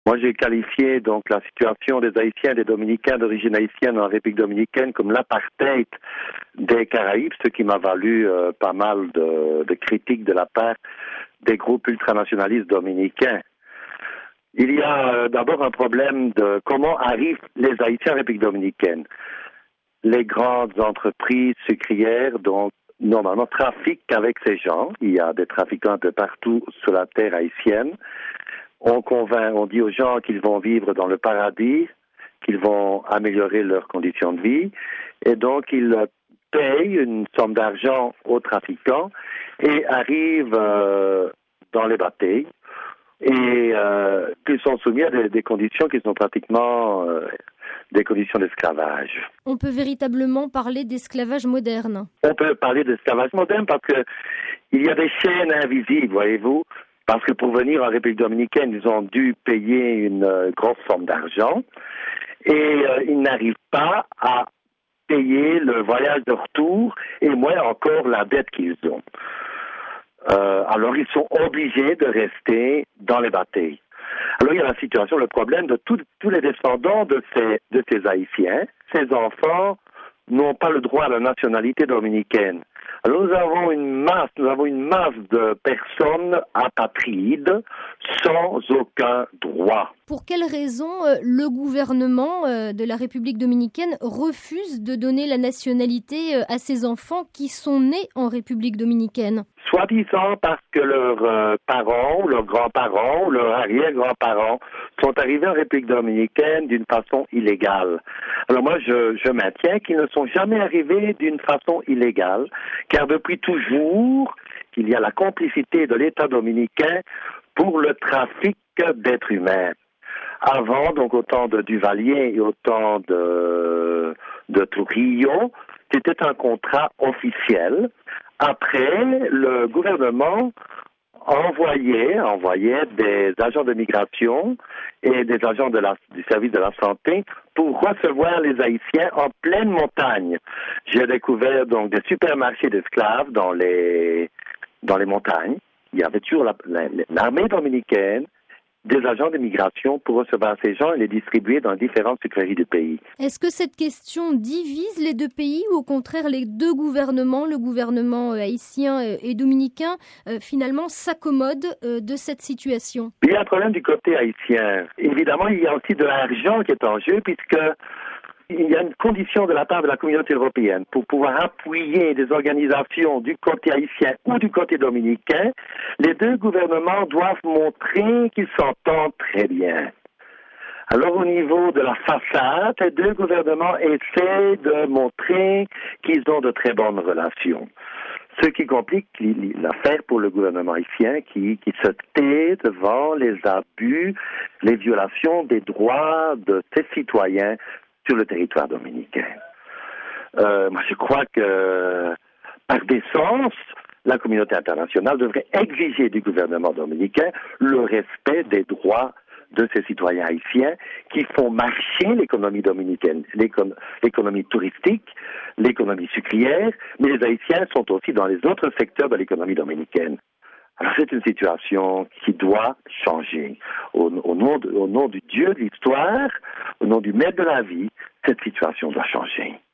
Moi, j'ai qualifié donc la situation des Haïtiens et des Dominicains d'origine haïtienne en République dominicaine comme l'apartheid des Caraïbes, ce qui m'a valu pas mal de critiques de la part des groupes ultranationalistes dominicains. Il y a d'abord un problème de comment arrivent les Haïtiens en République dominicaine. Les grandes entreprises sucrières, donc, normalement, trafiquent avec ces gens. Il y a des trafiquants de partout sur la terre haïtienne. On dit aux gens qu'ils vont vivre dans le paradis, qu'ils vont améliorer leurs conditions de vie, et donc ils payent une somme d'argent aux trafiquants et arrivent dans les bâtiments et qu'ils sont soumis à des conditions qui sont pratiquement des conditions d'esclavage. On peut véritablement parler d'esclavage moderne. On peut parler d'esclavage moderne parce que il y a des chaînes invisibles, voyez-vous. Parce que pour venir en République dominicaine, ils ont dû payer une grosse somme d'argent et ils n'arrivent pas à payer le voyage de retour et moins encore la dette qu'ils ont. Alors ils sont obligés de rester dans les bâtiments. Alors il y a la situation, le problème de tous les descendants de ces Haïtiens. Ces enfants n'ont pas le droit à la nationalité dominicaine. Alors nous avons une masse de personnes apatrides sans aucun droit. Pour quelles raisons le gouvernement de la République dominicaine refuse de donner la nationalité à ces enfants qui sont nés en République dominicaine? Soi-disant parce que leurs parents, leurs grands-parents, leurs arrière-grands-parents sont arrivés en République dominicaine d'une façon illégale. Alors moi, je maintiens qu'ils ne sont jamais arrivés d'une façon illégale, car depuis toujours, il y a la complicité de l'État dominicain pour le trafic d'êtres humains. Avant, donc au temps de Duvalier et au temps de Trujillo, c'était un contrat officiel. Après, le gouvernement envoyait des agents de migration et des agents du service de la santé pour recevoir les Haïtiens en pleine montagne. J'ai découvert donc des supermarchés d'esclaves dans les montagnes. Il y avait toujours l'armée dominicaine, des agents de migration pour recevoir ces gens et les distribuer dans différentes sucreries du pays. Est-ce que cette question divise les deux pays ou au contraire les deux gouvernements, le gouvernement haïtien et dominicain, finalement s'accommodent de cette situation? Il y a un problème du côté haïtien. Évidemment, il y a aussi de l'argent qui est en jeu puisque il y a une condition de la part de la communauté européenne pour pouvoir appuyer des organisations du côté haïtien ou du côté dominicain. Les deux gouvernements doivent montrer qu'ils s'entendent très bien. Alors au niveau de la façade, les deux gouvernements essaient de montrer qu'ils ont de très bonnes relations. Ce qui complique l'affaire pour le gouvernement haïtien qui se tait devant les abus, les violations des droits de ses citoyens sur le territoire dominicain. Moi, je crois que, par décence, la communauté internationale devrait exiger du gouvernement dominicain le respect des droits de ses citoyens haïtiens qui font marcher l'économie dominicaine, l'économie touristique, l'économie sucrière, mais les Haïtiens sont aussi dans les autres secteurs de l'économie dominicaine. Alors c'est une situation qui doit changer. Au nom du Dieu de l'histoire, au nom du maître de la vie, cette situation doit changer.